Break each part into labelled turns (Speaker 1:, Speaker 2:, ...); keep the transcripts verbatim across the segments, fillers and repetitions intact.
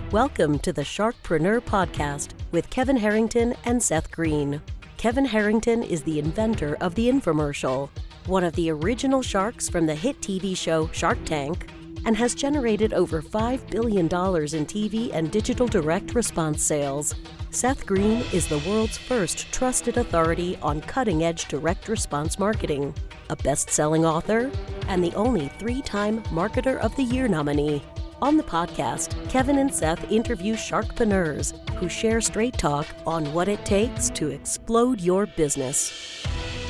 Speaker 1: Welcome to the Sharkpreneur Podcast with Kevin Harrington and Seth Green. Kevin Harrington is the inventor of the infomercial, one of the original sharks from the hit T V show Shark Tank, and has generated over five billion dollars in T V and digital direct response sales. Seth Green is the world's first trusted authority on cutting-edge direct response marketing, a best-selling author, and the only three-time Marketer of the Year nominee. On the podcast, Kevin and Seth interview sharkpreneurs who share straight talk on what it takes to explode your business.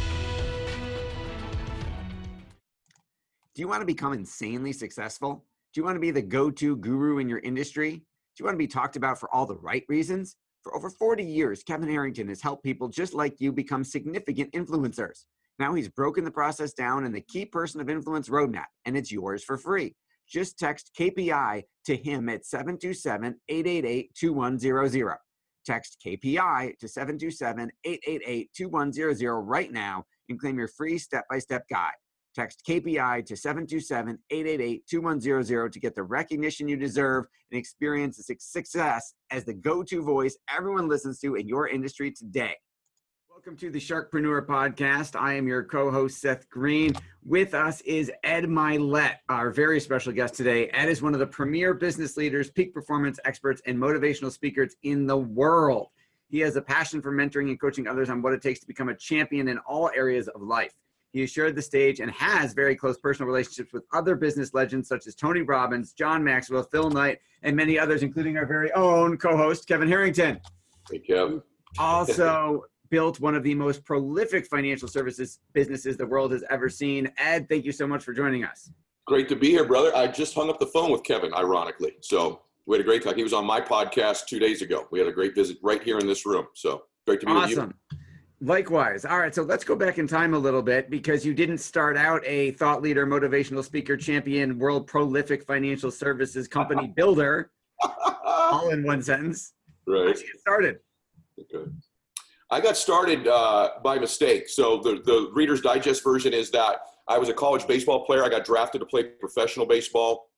Speaker 2: Do you want to become insanely successful? Do you want to be the go-to guru in your industry? Do you want to be talked about for all the right reasons? For over forty years, Kevin Harrington has helped people just like you become significant influencers. Now he's broken the process down in the Key Person of Influence roadmap, and it's yours for free. Just text K P I to him at seven two seven, eight eight eight, two one zero zero. Text K P I to seven two seven, eight eight eight, two one zero zero right now and claim your free step-by-step guide. Text K P I to seven two seven, eight eight eight, two one zero zero to get the recognition you deserve and experience the success as the go-to voice everyone listens to in your industry today. Welcome to the Sharkpreneur Podcast. I am your co-host, Seth Green. With us is Ed Mylett, our very special guest today. Ed is one of the premier business leaders, peak performance experts, and motivational speakers in the world. He has a passion for mentoring and coaching others on what it takes to become a champion in all areas of life. He has shared the stage and has very close personal relationships with other business legends such as Tony Robbins, John Maxwell, Phil Knight, and many others, including our very own co-host, Kevin Harrington.
Speaker 3: Hey, Kevin.
Speaker 2: Also built one of the most prolific financial services businesses the world has ever seen. Ed, thank you so much for joining us.
Speaker 3: Great to be here, brother. I just hung up the phone with Kevin, ironically. So we had a great talk. He was on my podcast two days ago. We had a great visit right here in this room. So great to be with you.
Speaker 2: Awesome. Likewise. All right. So let's go back in time a little bit because you didn't start out a thought leader, motivational speaker, champion, world prolific financial services company builder, all in one sentence.
Speaker 3: Right.
Speaker 2: How'd you get started?
Speaker 3: Okay. I got started uh, by mistake. So the, the Reader's Digest version is that I was a college baseball player. I got drafted to play professional baseball.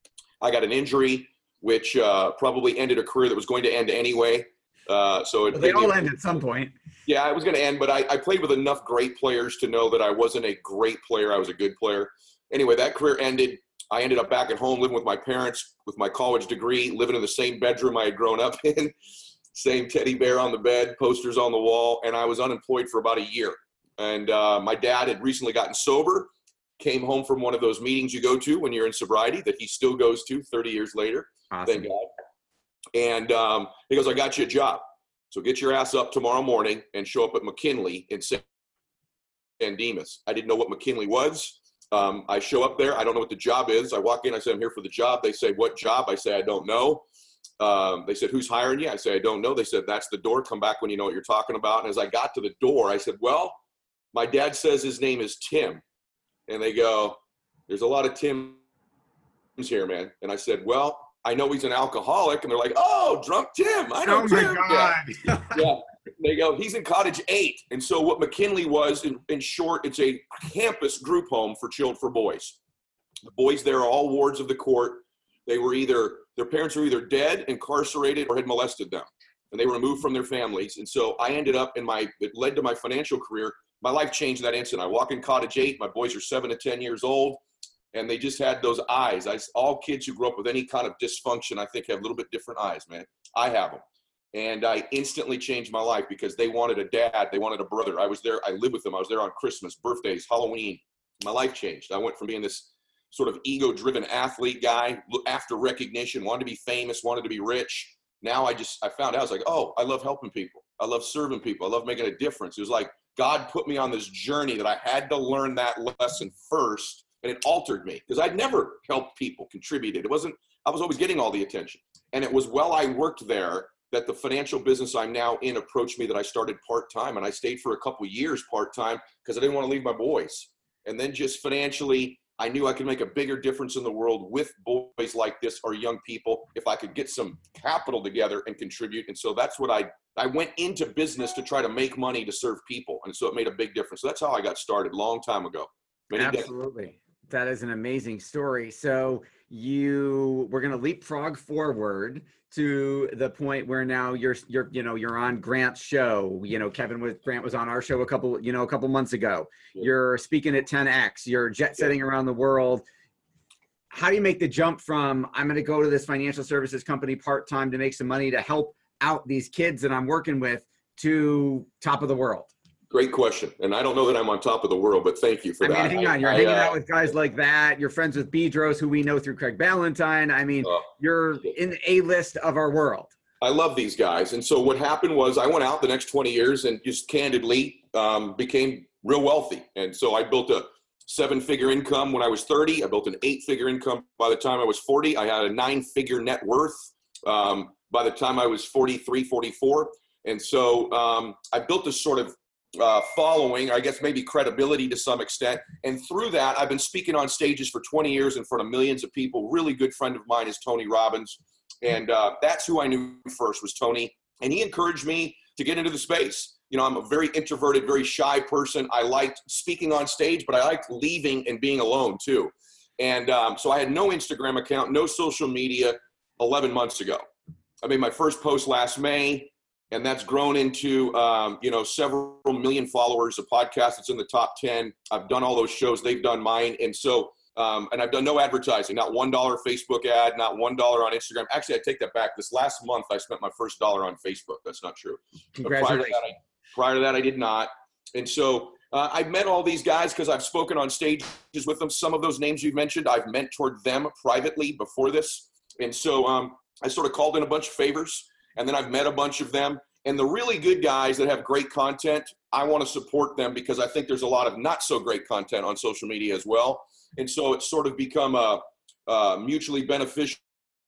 Speaker 3: I got an injury, which uh, probably ended a career that was going to end anyway. Uh, so it,
Speaker 2: well, they
Speaker 3: it,
Speaker 2: all
Speaker 3: it,
Speaker 2: end at some point.
Speaker 3: Yeah, it was going to end, but I, I played with enough great players to know that I wasn't a great player. I was a good player. Anyway, that career ended. I ended up back at home living with my parents with my college degree, living in the same bedroom I had grown up in. Same teddy bear on the bed, posters on the wall, and I was unemployed for about a year. And uh, my dad had recently gotten sober, came home from one of those meetings you go to when you're in sobriety that he still goes to thirty years later.
Speaker 2: Awesome.
Speaker 3: Thank God. And um, he goes, I got you a job. So get your ass up tomorrow morning and show up at McKinley in San Dimas. I didn't know what McKinley was. Um, I show up there. I don't know what the job is. I walk in. I say, I'm here for the job. They say, what job? I say, I don't know. Um, they said, who's hiring you? I say, I don't know. They said, that's the door. Come back when you know what you're talking about. And as I got to the door, I said, well, my dad says his name is Tim. And they go, there's a lot of Tims here, man. And I said, well, I know he's an alcoholic. And they're like, oh, drunk Tim. I know
Speaker 2: oh
Speaker 3: Tim.
Speaker 2: my God.
Speaker 3: Yeah. Yeah. They go, he's in cottage eight. And so what McKinley was, in, in short, it's a campus group home for children, for boys. The boys there are all wards of the court. They were either, their parents were either dead, incarcerated, or had molested them. And they were removed from their families. And so I ended up in my, it led to my financial career. My life changed that instant. I walk in cottage eight. My boys are seven to ten years old. And they just had those eyes. I, all kids who grew up with any kind of dysfunction, I think, have a little bit different eyes, man. I have them. And I instantly changed my life because they wanted a dad. They wanted a brother. I was there. I lived with them. I was there on Christmas, birthdays, Halloween. My life changed. I went from being this sort of ego-driven athlete guy, after recognition, wanted to be famous, wanted to be rich. Now I just, I found out, I was like, oh, I love helping people. I love serving people. I love making a difference. It was like God put me on this journey that I had to learn that lesson first, and it altered me because I'd never helped people, contributed. It wasn't, I was always getting all the attention. And it was while I worked there that the financial business I'm now in approached me that I started part-time, and I stayed for a couple of years part-time because I didn't want to leave my boys. And then just financially, I knew I could make a bigger difference in the world with boys like this or young people if I could get some capital together and contribute. And so that's what I, I went into business to try to make money to serve people. And so it made a big difference. So that's how I got started a long time ago. Many
Speaker 2: Absolutely. That is an amazing story. So you we're going to leapfrog forward to the point where now you're you're you know you're on Grant's show. You know, Kevin was Grant was on our show a couple you know a couple months ago. Yeah. You're speaking at ten X. You're jet setting yeah. around the world. How do you make the jump from I'm going to go to this financial services company part time to make some money to help out these kids that I'm working with to top of the world?
Speaker 3: Great question. And I don't know that I'm on top of the world, but thank you for
Speaker 2: I
Speaker 3: that.
Speaker 2: mean, hang on. You're I, hanging I, uh, out with guys like that. You're friends with Bedros, who we know through Craig Ballantyne. I mean, uh, you're in the A-list of our world.
Speaker 3: I love these guys. And so what happened was I went out the next twenty years and just candidly um, became real wealthy. And so I built a seven-figure income when I was thirty. I built an eight-figure income by the time I was forty. I had a nine-figure net worth um, by the time I was forty-three, forty-four. And so um, I built this sort of Uh, following, I guess maybe credibility to some extent. And through that, I've been speaking on stages for twenty years in front of millions of people. Really good friend of mine is Tony Robbins. And uh, that's who I knew first was Tony. And he encouraged me to get into the space. You know, I'm a very introverted, very shy person. I liked speaking on stage, but I liked leaving and being alone too. And um, so I had no Instagram account, no social media eleven months ago. I made my first post last May. And that's grown into, um, you know, several million followers, a podcast that's in the top ten. I've done all those shows. They've done mine. And so, um, and I've done no advertising, not one dollar Facebook ad, not one dollar on Instagram. Actually, I take that back. This last month, I spent my first dollar on Facebook. That's not true.
Speaker 2: Congratulations.
Speaker 3: Prior to, that, I, prior to that, I did not. And so uh, I've met all these guys because I've spoken on stages with them. Some of those names you've mentioned, I've mentored them privately before this. And so um, I sort of called in a bunch of favors. And then I've met a bunch of them. And the really good guys that have great content, I want to support them because I think there's a lot of not so great content on social media as well. And so it's sort of become a, a mutually beneficial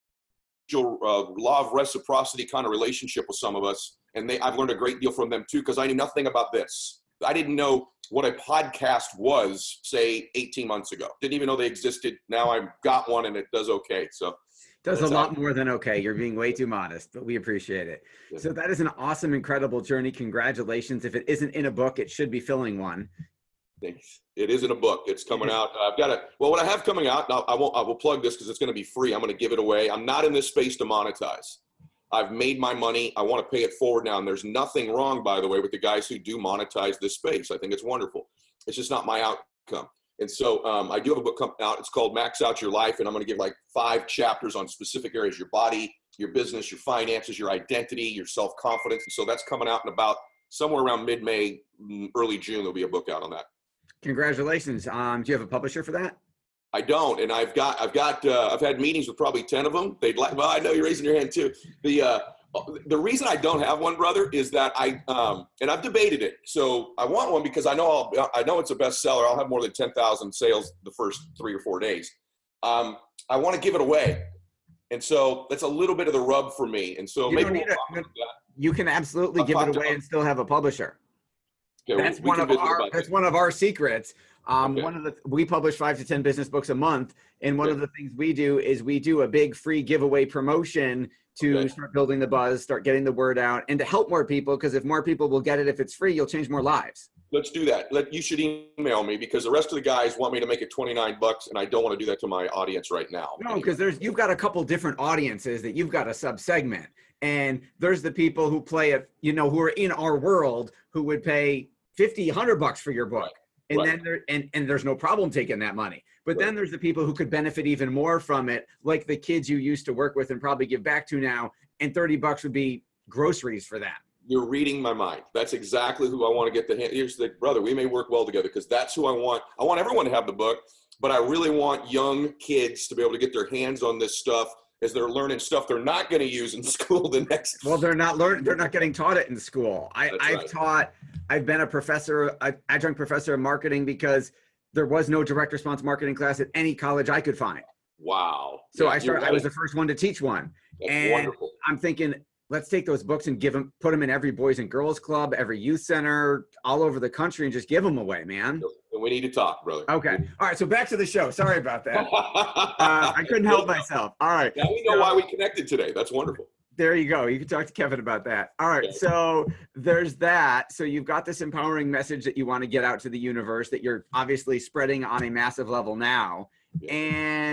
Speaker 3: uh, law of reciprocity kind of relationship with some of us. And they, I've learned a great deal from them too, because I knew nothing about this. I didn't know what a podcast was, say, eighteen months ago. Didn't even know they existed. Now I've got one and it does okay. So.
Speaker 2: Does a lot more than okay. You're being way too modest, but we appreciate it. Yeah. So that is an awesome, incredible journey. Congratulations. If it isn't in a book, it should be filling one.
Speaker 3: Thanks. It is in a book. It's coming out. I've got it. Well, what I have coming out, now I won't, I will plug this because it's going to be free. I'm going to give it away. I'm not in this space to monetize. I've made my money. I want to pay it forward now. And there's nothing wrong, by the way, with the guys who do monetize this space. I think it's wonderful. It's just not my outcome. And so um, I do have a book coming out. It's called Max Out Your Life. And I'm going to give like five chapters on specific areas, your body, your business, your finances, your identity, your self-confidence. And so that's coming out in about somewhere around mid-May, early June, there'll be a book out on that.
Speaker 2: Congratulations. Um, do you have a publisher for that?
Speaker 3: I don't. And I've got, I've got, uh, I've had meetings with probably ten of them. They'd like, well, I know you're raising your hand too. The, uh, the reason I don't have one, brother, is that I, um, and I've debated it. So I want one because I know I'll, I know it's a bestseller. I'll have more than ten thousand sales the first three or four days. Um, I want to give it away. And so that's a little bit of the rub for me. And so
Speaker 2: you
Speaker 3: maybe
Speaker 2: we'll
Speaker 3: a,
Speaker 2: you can absolutely I'll give it away and still have a publisher.
Speaker 3: Okay,
Speaker 2: that's
Speaker 3: we, we
Speaker 2: one of our, that's one of our secrets. Um,
Speaker 3: okay.
Speaker 2: One of the, we publish five to ten business books a month. And one
Speaker 3: okay.
Speaker 2: of the things we do is we do a big free giveaway promotion to
Speaker 3: okay.
Speaker 2: start building the buzz, start getting the word out, and to help more people, because if more people will get it, if it's free, you'll change more lives.
Speaker 3: Let's do that. Let, you should email me because the rest of the guys want me to make it twenty-nine bucks, and I don't want to do that to my audience right now.
Speaker 2: No, because there's, you've got a couple different audiences that you've got a sub-segment. And there's the people who play it, you know, who are in our world who would pay fifty, a hundred bucks for your book.
Speaker 3: Right.
Speaker 2: And
Speaker 3: right.
Speaker 2: then there, and, and there's no problem taking that money. But
Speaker 3: right.
Speaker 2: then there's the people who could benefit even more from it, like the kids you used to work with and probably give back to now. And thirty bucks would be groceries for them.
Speaker 3: You're reading my mind. That's exactly who I want to get the hand. Here's the brother. We may work well together because that's who I want. I want everyone to have the book, but I really want young kids to be able to get their hands on this stuff as they're learning stuff they're not going to use in school the next.
Speaker 2: Well, they're not learning. They're not getting taught it in school. I,
Speaker 3: That's
Speaker 2: I've
Speaker 3: right.
Speaker 2: taught. I've been a professor, an adjunct professor of marketing because there was no direct response marketing class at any college I could find.
Speaker 3: Wow.
Speaker 2: So
Speaker 3: yeah,
Speaker 2: I started.
Speaker 3: right.
Speaker 2: I was the first one to teach one.
Speaker 3: That's
Speaker 2: and
Speaker 3: wonderful.
Speaker 2: I'm thinking, let's take those books and give them, put them in every Boys and Girls Club, every youth center, all over the country, and just give them away, man.
Speaker 3: And we need to talk, brother.
Speaker 2: Okay. All right. So back to the show. Sorry about that. uh, I couldn't help myself. All right.
Speaker 3: Now we know so, why we connected today. That's wonderful.
Speaker 2: There you go. You can talk to Kevin about that. All right. So there's that. So you've got this empowering message that you want to get out to the universe that you're obviously spreading on a massive level now.
Speaker 3: Yeah.
Speaker 2: And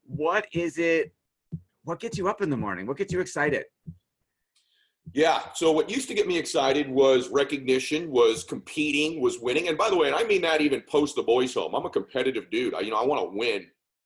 Speaker 2: what is it? What gets you up in the morning? What gets you excited?
Speaker 3: Yeah. So what used to get me excited was recognition, was competing, was winning. And by the way, and I mean that even post the boys home, I'm a competitive dude. I, you know, I want to win.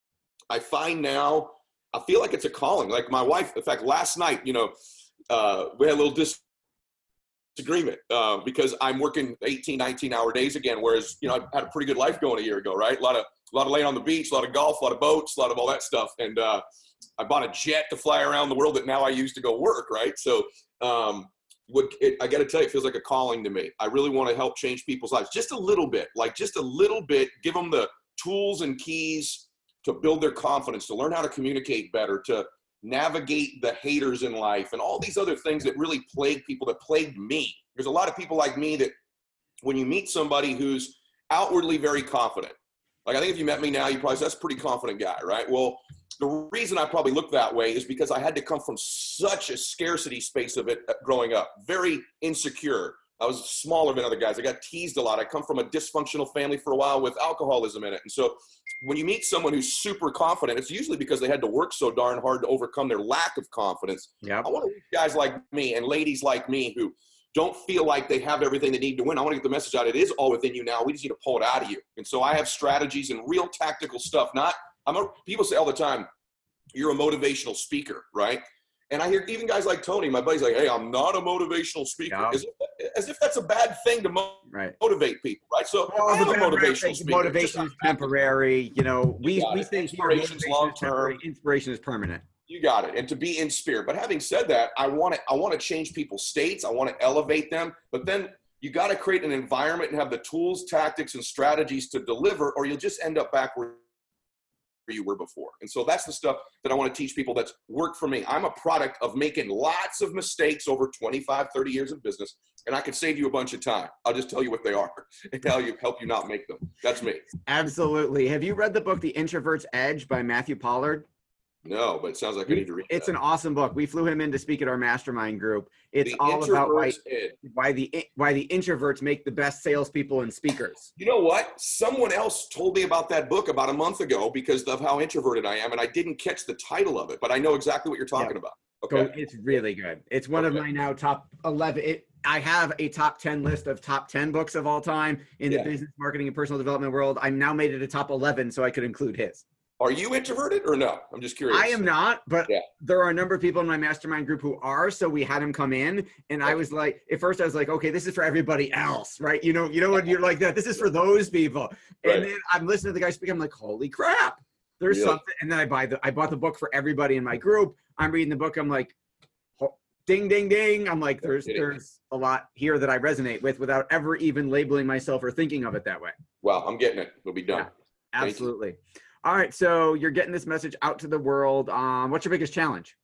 Speaker 3: I find now, I feel like it's a calling. Like my wife, in fact, last night, you know, uh, we had a little disagreement uh, because I'm working eighteen, nineteen hour days again. Whereas, you know, I had a pretty good life going a year ago, right? A lot of, a lot of laying on the beach, a lot of golf, a lot of boats, a lot of all that stuff. And uh, I bought a jet to fly around the world that now I use to go work, right? So um, what it, I got to tell you, it feels like a calling to me. I really want to help change people's lives just a little bit, like just a little bit, give them the tools and keys to build their confidence, to learn how to communicate better, to navigate the haters in life and all these other things that really plague people, that plagued me. There's a lot of people like me that when you meet somebody who's outwardly very confident, like I think if you met me now, you probably say, that's a pretty confident guy, right? Well, the reason I probably look that way is because I had to come from such a scarcity space of it growing up, very insecure. I was smaller than other guys. I got teased a lot. I come from a dysfunctional family for a while with alcoholism in it. And so when you meet someone who's super confident, it's usually because they had to work so darn hard to overcome their lack of confidence.
Speaker 2: Yep.
Speaker 3: I want to reach guys like me and ladies like me who don't feel like they have everything they need to win. I want to get the message out. It is all within you now. We just need to pull it out of you. And so I have strategies and real tactical stuff. Not, I'm a, people say all the time, you're a motivational speaker, right? And I hear even guys like Tony, my buddy's like, hey, I'm not a motivational speaker.
Speaker 2: Yeah.
Speaker 3: As, if, as if that's a bad thing to mo-
Speaker 2: right.
Speaker 3: motivate people, right? So
Speaker 2: well,
Speaker 3: I am a motivational speaker.
Speaker 2: Motivation is temporary. You know, we, we
Speaker 3: it.
Speaker 2: think
Speaker 3: inspiration is long-term.
Speaker 2: Inspiration is permanent.
Speaker 3: You got it. And to be in spirit. But having said that, I want to, I want to change people's states. I want to elevate them. But then you got to create an environment and have the tools, tactics, and strategies to deliver, or you'll just end up back where you were before. And so that's the stuff that I want to teach people that's worked for me. I'm a product of making lots of mistakes over twenty-five, thirty years of business, and I could save you a bunch of time. I'll just tell you what they are and tell you, help you not make them. That's me.
Speaker 2: Absolutely. Have you read the book, The Introvert's Edge by Matthew Pollard?
Speaker 3: No, but it sounds like I need to read
Speaker 2: It's
Speaker 3: that.
Speaker 2: an awesome book. We flew him in to speak at our mastermind group. It's
Speaker 3: The
Speaker 2: all about why,
Speaker 3: Edge.
Speaker 2: why the why the introverts make the best salespeople and speakers.
Speaker 3: You know what? Someone else told me about that book about a month ago because of how introverted I am, and I didn't catch the title of it, but I know exactly what you're talking
Speaker 2: Yeah.
Speaker 3: about. Okay.
Speaker 2: So it's really good. It's one
Speaker 3: Okay.
Speaker 2: of my now top eleven. It, I have a top ten list of top ten books of all time in
Speaker 3: Yeah.
Speaker 2: the business, marketing, and personal development world. I'm now made it a top eleven, so I could include his.
Speaker 3: Are you introverted or no? I'm just curious.
Speaker 2: I am not, but
Speaker 3: Yeah.
Speaker 2: there are a number of people in my mastermind group who are. So we had him come in, and I was like, at first I was like, okay, this is for everybody else, right? You know, you know when you're like that, this is for those people.
Speaker 3: Right.
Speaker 2: And then I'm listening to the guy speak. I'm like, holy crap, there's
Speaker 3: Yeah.
Speaker 2: something. And then I buy the, I bought the book for everybody in my group. I'm reading the book. I'm like, oh, ding, ding, ding. I'm like, there's,
Speaker 3: kidding.
Speaker 2: there's a lot here that I resonate with without ever even labeling myself or thinking of it that way.
Speaker 3: Well, I'm getting it. It'll be done.
Speaker 2: Yeah.
Speaker 3: Thank you.
Speaker 2: Absolutely. All right. So you're getting this message out to the world. Um, what's your biggest challenge?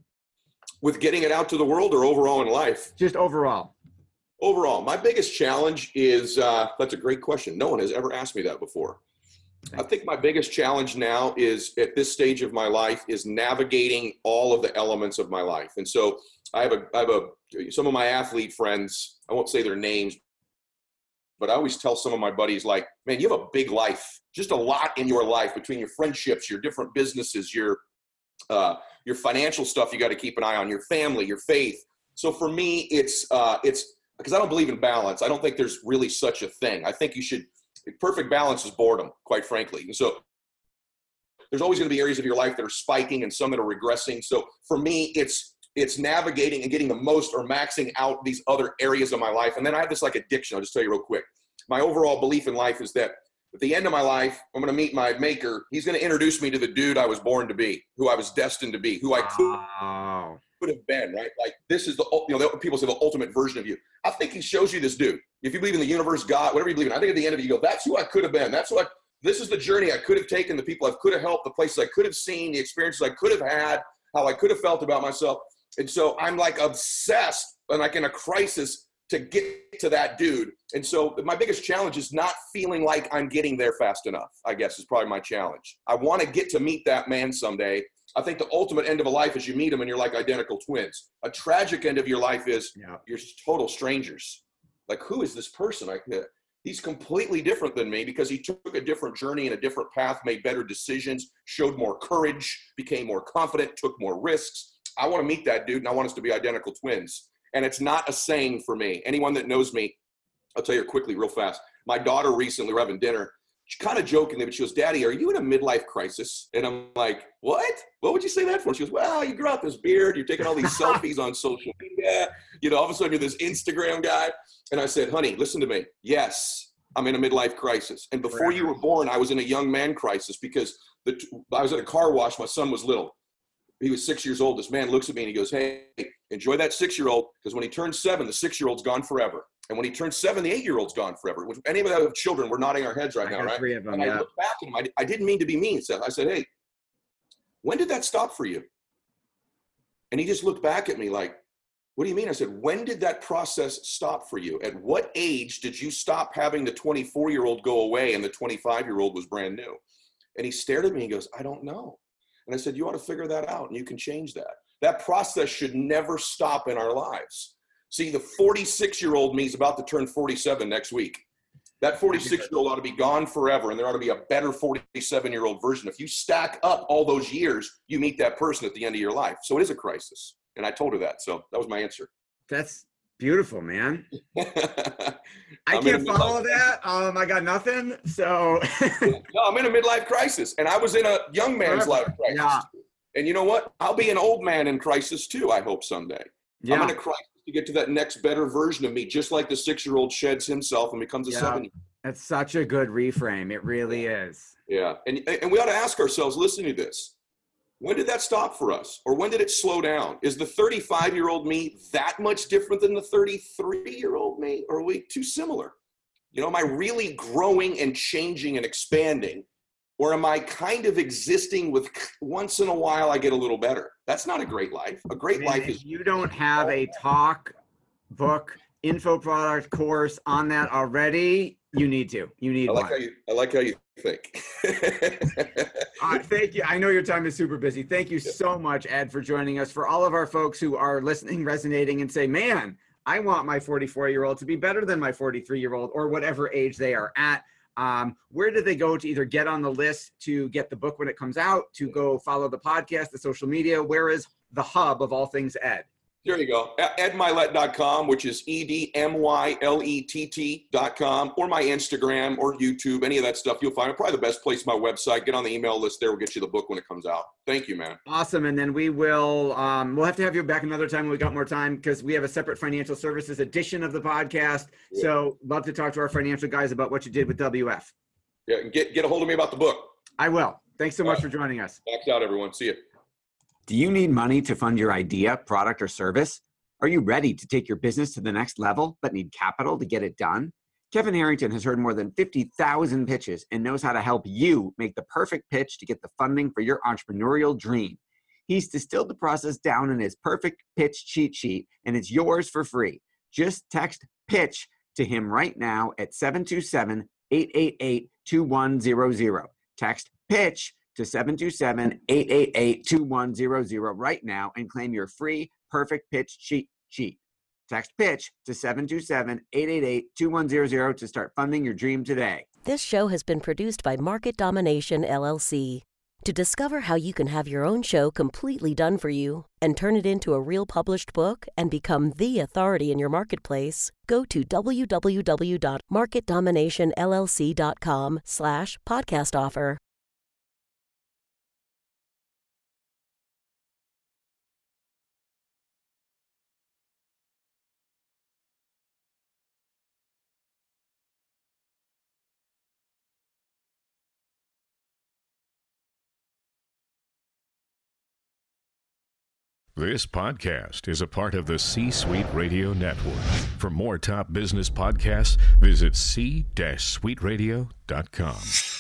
Speaker 3: With getting it out to the world or overall in life?
Speaker 2: Just overall.
Speaker 3: Overall, my biggest challenge is, uh, that's a great question. No one has ever asked me that before. I think my biggest challenge now is at this stage of my life is navigating all of the elements of my life. And so I have a, I have a, some of my athlete friends, I won't say their names, but I always tell some of my buddies, like, man, you have a big life, just a lot in your life between your friendships, your different businesses, your, uh, your financial stuff you got to keep an eye on, your family, your faith. So for me, it's, uh, it's because I don't believe in balance. I don't think there's really such a thing. I think you should, perfect balance is boredom, quite frankly. And so there's always going to be areas of your life that are spiking and some that are regressing. So for me, it's, it's navigating and getting the most or maxing out these other areas of my life. And then I have this like addiction. I'll just tell you real quick. My overall belief in life is that at the end of my life, I'm going to meet my maker. He's going to introduce me to the dude I was born to be, who I was destined to be, who I could,
Speaker 2: Oh.
Speaker 3: could have been, right? Like this is the, you know, people say the ultimate version of you. I think he shows you this dude. If you believe in the universe, God, whatever you believe in, I think at the end of it, you go, that's who I could have been. That's what I, this is the journey I could have taken, the people I could have helped, the places I could have seen, the experiences I could have had, how I could have felt about myself. And so I'm like obsessed and like in a crisis to get to that dude. And so my biggest challenge is not feeling like I'm getting there fast enough, I guess is probably my challenge. I want to get to meet that man someday. I think the ultimate end of a life is you meet him and you're like identical twins. A tragic end of your life is
Speaker 2: Yeah.
Speaker 3: you're total strangers. Like, who is this person? Like, He's completely different than me because he took a different journey and a different path, made better decisions, showed more courage, became more confident, took more risks. I want to meet that dude, and I want us to be identical twins. And it's not a saying for me. Anyone that knows me, I'll tell you quickly, real fast. My daughter recently, we're having dinner, she kind of jokingly, but she goes, Daddy, are you in a midlife crisis? And I'm like, what? What would you say that for? She goes, well, you grew out this beard. You're taking all these selfies on social media. You know, all of a sudden you're this Instagram guy. And I said, honey, listen to me. Yes, I'm in a midlife crisis. And before you were born, I was in a young man crisis because the, I was at a car wash. My son was little. He was six years old. This man looks at me and he goes, hey, enjoy that six-year-old because when he turns seven, the six-year-old's gone forever. And when he turns seven, the eight-year-old's gone forever. Which any of us have children, we're nodding our heads right
Speaker 2: I
Speaker 3: now,
Speaker 2: got
Speaker 3: right?
Speaker 2: Three of them,
Speaker 3: and
Speaker 2: yeah.
Speaker 3: I looked back at him. I, I didn't mean to be mean. So I said, hey, when did that stop for you? And he just looked back at me like, what do you mean? I said, when did that process stop for you? At what age did you stop having the twenty-four-year-old go away and the twenty-five-year-old was brand new? And he stared at me and he goes, I don't know. And I said, you ought to figure that out and you can change that. That process should never stop in our lives. See, the forty-six-year-old me is about to turn forty-seven next week. That forty-six-year-old ought to be gone forever, and there ought to be a better forty-seven-year-old version. If you stack up all those years, you meet that person at the end of your life. So it is a crisis. And I told her that. So that was my answer.
Speaker 2: That's beautiful, man. I
Speaker 3: I'm
Speaker 2: can't follow that. Um, I got nothing. So
Speaker 3: no, I'm in a midlife crisis, and I was in a young man's life crisis.
Speaker 2: Yeah.
Speaker 3: And you know what? I'll be an old man in crisis too, I hope someday. Yeah. I'm in a crisis to get to that next better version of me, just like the six-year-old sheds himself and becomes a yeah. seven-year-old.
Speaker 2: That's such a good reframe. It really is.
Speaker 3: Yeah. And, and we ought to ask ourselves, listening to this, when did that stop for us? Or when did it slow down? Is the thirty-five-year-old me that much different than the thirty-three-year-old me? Or are we too similar? You know, am I really growing and changing and expanding? Or am I kind of existing with once in a while I get a little better? That's not a great life. A great
Speaker 2: Man,
Speaker 3: life is.
Speaker 2: If you don't have a talk, book, info product course on that already, you need to. You need
Speaker 3: I like
Speaker 2: one.
Speaker 3: How you, I like how you think.
Speaker 2: uh, thank you. I know your time is super busy. Thank you so much, Ed, for joining us. For all of our folks who are listening, resonating, and say, man, I want my forty-four-year-old to be better than my forty-three-year-old or whatever age they are at. Um, where do they go to either get on the list to get the book when it comes out, to go follow the podcast, the social media? Where is the hub of all things Ed?
Speaker 3: There you go. ed mylett dot com, which is E D M Y L E T T dot com, or my Instagram or YouTube, any of that stuff you'll find. Probably the best place, my website. Get on the email list there. We'll get you the book when it comes out. Thank you, man.
Speaker 2: Awesome. And then we will, um, we'll have to have you back another time when we got more time, because we have a separate financial services edition of the podcast. Yeah. So love to talk to our financial guys about what you did with W F.
Speaker 3: Yeah, get, get a hold of me about the book.
Speaker 2: I will. Thanks so much uh, for joining us.
Speaker 3: Max out, everyone. See you.
Speaker 2: Do you need money to fund your idea, product, or service? Are you ready to take your business to the next level but need capital to get it done? Kevin Harrington has heard more than fifty thousand pitches and knows how to help you make the perfect pitch to get the funding for your entrepreneurial dream. He's distilled the process down in his perfect pitch cheat sheet, and it's yours for free. Just text PITCH to him right now at seven two seven, eight eight eight, two one zero zero. Text PITCH to seven two seven, eight eight eight, two one zero zero right now and claim your free perfect pitch cheat sheet. Text PITCH to seven two seven, eight eight eight, two one zero zero to start funding your dream today.
Speaker 1: This show has been produced by Market Domination, L L C. To discover how you can have your own show completely done for you and turn it into a real published book and become the authority in your marketplace, go to w w w dot market domination l l c dot com slash podcast offer.
Speaker 4: This podcast is a part of the C-Suite Radio Network. For more top business podcasts, visit c suite radio dot com.